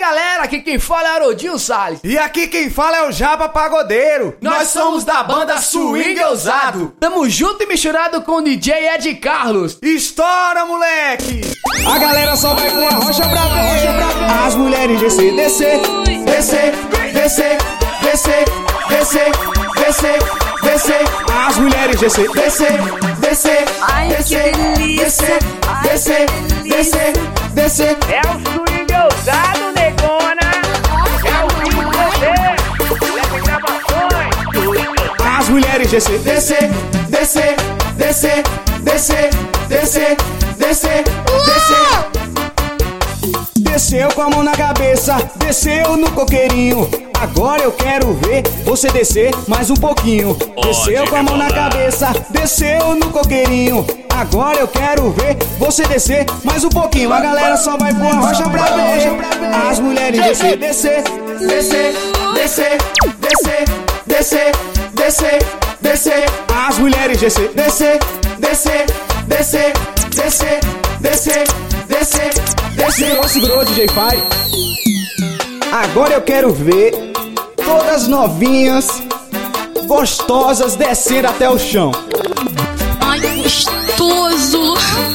galera, aqui quem fala é Haroldinho Salles. E aqui quem fala é o Japa Pagodeiro. Nós somos da banda Swing Ousado. Tamo junto e misturado com o DJ Ed Carlos. Estoura, moleque! A galera só vai com a rocha pra ver. As mulheres descer, descer, descer, descer, descer, descer, descer, descer. As mulheres descer, descer, descer, descer, descer, descer, descer, descer. É o Swing Ousado, negona. É o Swing Ousado. Leve gravações. As mulheres descer, descer, descer, descer, descer, descer, descer, descer. Desceu com a mão na cabeça, desceu no coqueirinho. Agora eu quero ver você descer mais um pouquinho. Desceu com a mão na cabeça, desceu no coqueirinho. Agora eu quero ver você descer mais um pouquinho. A galera só vai pôr a rocha pra ver. As mulheres descer, descer, descer, descer, descer, descer, descer, descer. As mulheres descer, descer, descer, descer, descer, descer, descer, descer. Segurou, DJ Fire. Agora eu quero ver todas novinhas, gostosas, descendo até o chão. Ai, gostoso!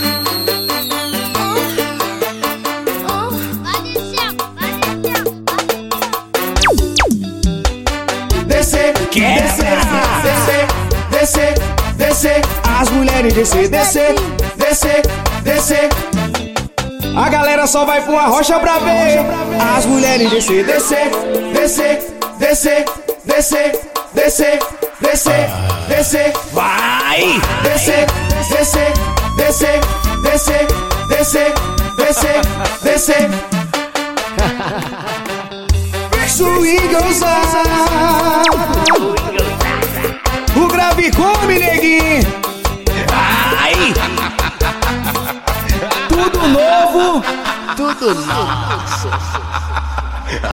Descer, descer, descer, descer, descer. As mulheres descer, descer, descer, descer. A galera só vai pôr a rocha pra ver. As mulheres descer, descer, descer, descer, descer, descer, descer, descer. Vai! Descer, descer, descer, descer, descer, descer, descer. Swing Ousado. O grave come, neguinho. Vai! Tudo novo. Tudo nosso.